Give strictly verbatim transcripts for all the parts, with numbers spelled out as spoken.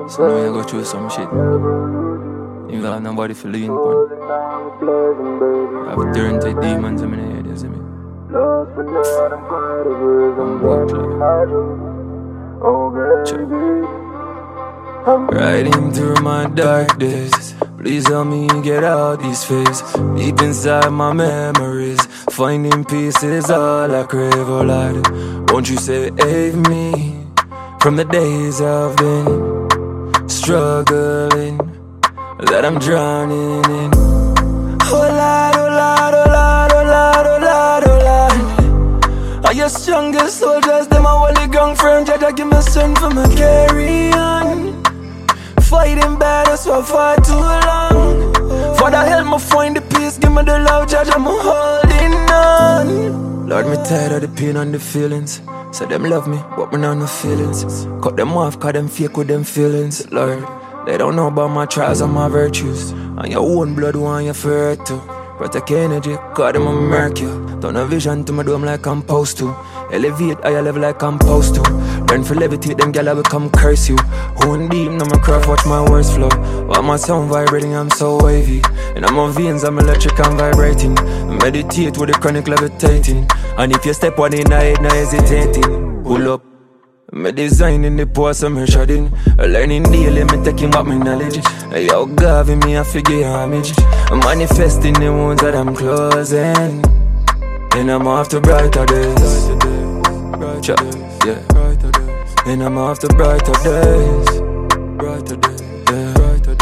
So now you go through some shit. You got nobody to lean upon. You have turned to demons in my head, you see me? Riding through my dark days, please help me get out these phases. Deep inside my memories, finding peace is all I crave, oh Lord. Won't you save me from the days I've been struggling, that I'm drowning in. Oh Lord, oh Lord, oh Lord, oh Lord, oh Lord, oh Lord. Are your strongest soldiers, them a holy ground friend, Jaja give me strength for my carry on. Fighting battles for far too long. Father help me find the peace, give me the love, Jaja I'm holding on. Lord, me tired of the pain and the feelings. So them love me, but me not no feelings. Cut them off, cause them fake with them feelings. Lord, they don't know about my trials and my virtues. And your own blood want you for hurt too. Protect your energy, cause them a murk you. Turn a vision to my dome like I'm supposed to. Elevate higher level like I'm supposed to. Learn to levitate, them gal I will come curse you. Own deep, now my craft, watch my words flow. While my sound vibrating, I'm so wavy. And I'm on veins, I'm electric and vibrating. Meditate with the chronic levitating. And if you step one in the head, no hesitating. Pull up. Me designing the post, I'm shredding. Learning daily, me taking back my knowledge. Yo, God, me a figure image. I'm manifesting the wounds that I'm closing. And I'm off to brighter days. Yeah. And I'm off to brighter days. Brighter days. Yeah.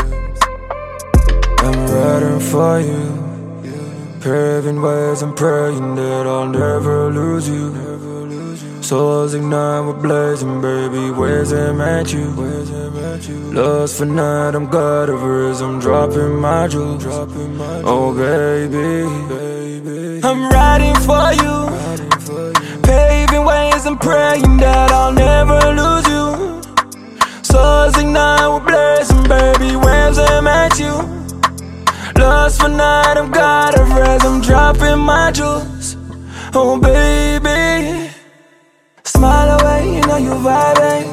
I'm riding for you. Paving ways and praying that I'll never lose you. Souls ignite with blazing, baby. Where's them at you? Lost for night, I'm God of rhythm, dropping my jewels. Oh, baby. I'm riding for you. Paving ways and praying that I'll never lose you. Souls ignite with blazing, baby. Where's them at you? Lost for night, I'm God of rhythm, dropping my jewels. Oh, baby. Smile away, you know you vibing.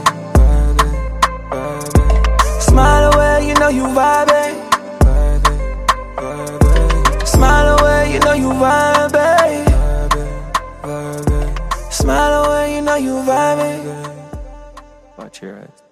Smile away, you know you vibing. Smile away, you know you vibing. Smile away, you know you vibing. Watch your eyes.